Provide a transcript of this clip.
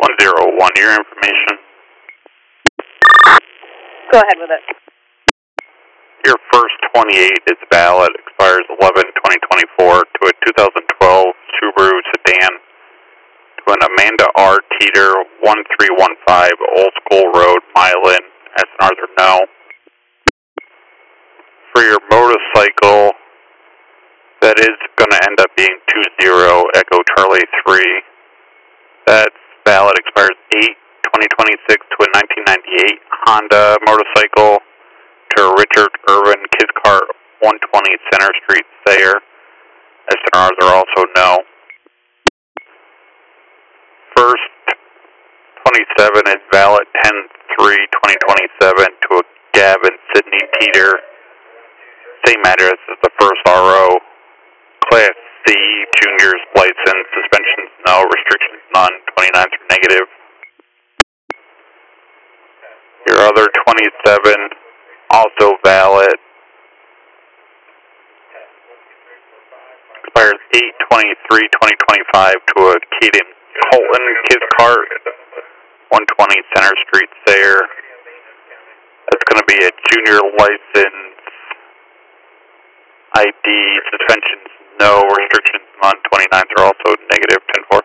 101, your information. Go ahead with it. Your first 28 is valid, expires 11/2024 to a 2012 Subaru sedan to an Amanda R. Teeter, 1315 Old School Road, Milan. SNRs are no. For your motorcycle, that is going to end up being 20 Echo Charlie 3. That's valid, expires 8/2026 to a 1998 Honda motorcycle to Richard Irvin Kids Cart, 120 Center Street, Thayer. SNRs are also no. First 27 is valid 10/3/2027 to a Gavin Sidney Teeter. Same address as the first RO. Class C, junior's license, suspensions no, restrictions none, 29s are negative. Your other 27, also valid, expires 8/23/2025 to a Keaton Colton Kids Cart, 120 Center Street, Thayer. That's going to be a junior license, ID, suspensions no, restrictions none, 29s are also negative, 10-4.